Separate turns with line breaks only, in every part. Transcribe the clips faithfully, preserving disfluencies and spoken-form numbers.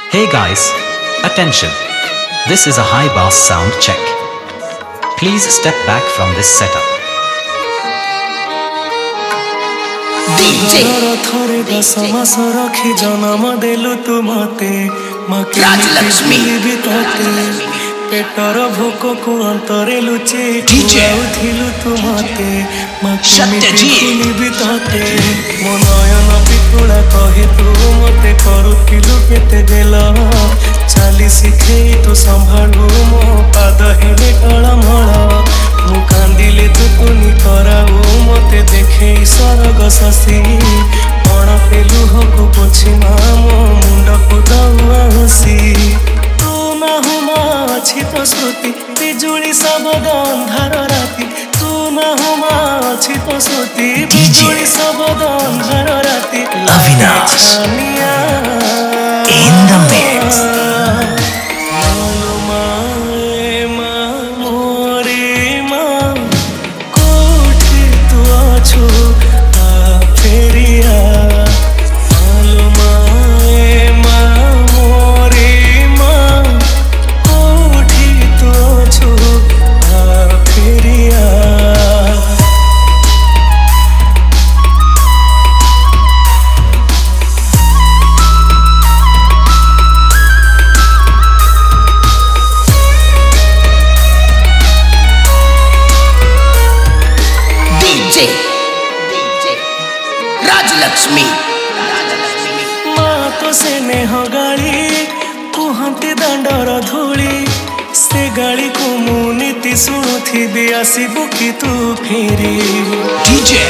Hey guys, attention. This is a high bass sound check. Please step back from this setup.
DJ
थोरे दस मास रखी जनम देलु तू मते
राजलक्ष्मी
पेटर भोक को अंतरे लुचे
DJ
थिलु तू मते
सत्यजीत
बिताते मो नयन पितुला कहे तू मते करुथिलु केते देल चाली शिखेई तू संभाळू मो पाद हेले टळमळ मु कांदिले तू पुनि कराऊ मते देखे सरग शशि पण पेलु हकु पोछि मामो मुंड को दउआ हसी तू ना हुमा अछि तो श्रुति बिजुली शब्द अंधार राति तू ना हुमा अछि तो श्रुति बिजुली शब्द अंधार राति
Avinash in the mix. Rajalakshmi
माँ तो से नेह गाली कुहंती दंडर धूली से गाली को मु नीति शुणुथी आसबु कि तू फेरी
DJ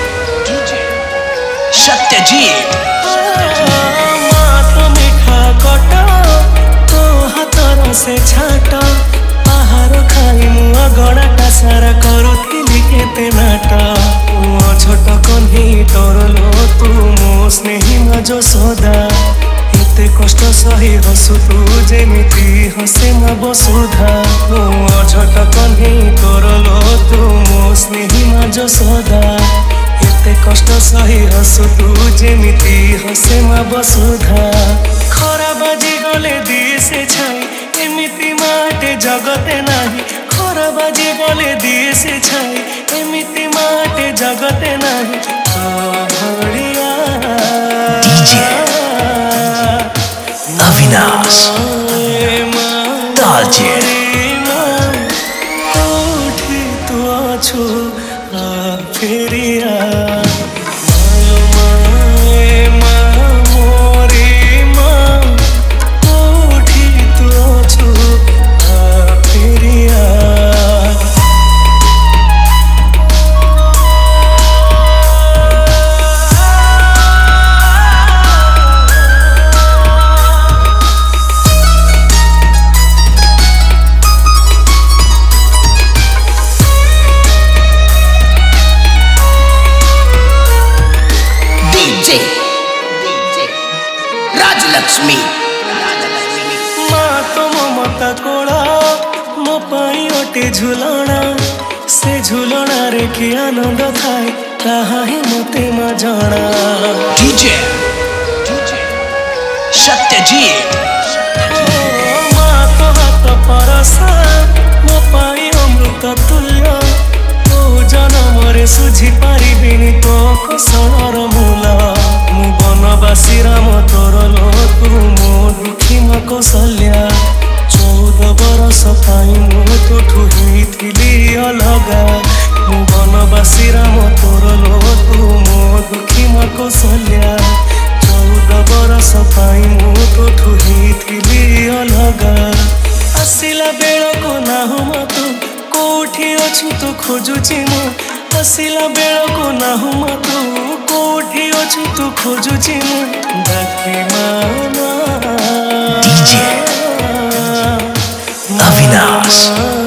सत्यजीत
माँ तो मिठा कट तो हाथर से छाट आहार खाई मु अगणाटा सारा करुथिली केते नाट छोट कन्ही तरलो तू मो स्नेही मजो सदा एते कष्ट सही हसु तू जेमिति हसे मा बसुधा मो छोट कन्ही तरलो तू मो स्नेही मजो सदा एते कष्ट सही हसु तू जेमिति हसे मा बसुधा खरा बाजी गले दिए से छाई एमिति माटे जगते नाही खरा बाजी गले दिए से छाई एमिति माटे जगते नाही भड़िया
DJ अविनाश तालचेर
कोठी तू अछु फेरिया
राजलक्ष्मी
माँ तो ममता कोला मो पाई ओटे झुलना से झुलना रे कि आनंद थाए कहा है मते मा जाना
DJ सत्यजीत
माँ तो हाथ परसा मो पाई अमृत तुल्य तो जन्म रे सुझी पारिबिनी तो कसलर मूल मु बनवासी राम तोरलो तू मो दुखी मा कौशल्या चौदह बरस पाई मु तोठू हिथिली अलगा मु बनवासी राम तोरलो तू मो दुखी मा कौशल्या चौदह बरस पाई मु तोठू हिथिली अलगा आसिला बेल को नाहु मतु कोठी अछु तू खोजुची मु आसिला बेल को नाहु मतु कोठी अछु तू खोजुची मु डाके माना
DJ अविनाश